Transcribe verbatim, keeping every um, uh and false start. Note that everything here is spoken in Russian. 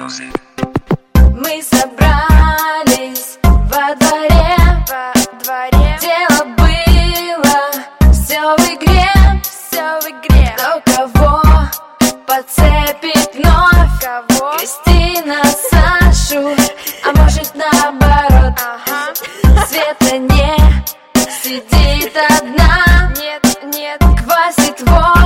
Music. Мы собрались во дворе, во дворе. Дело было все в игре, все в игре. Кто кого подцепит вновь, Кого? Кристина, Сашу, а может наоборот. Ага. Света не сидит одна, Нет, нет. квасит воду.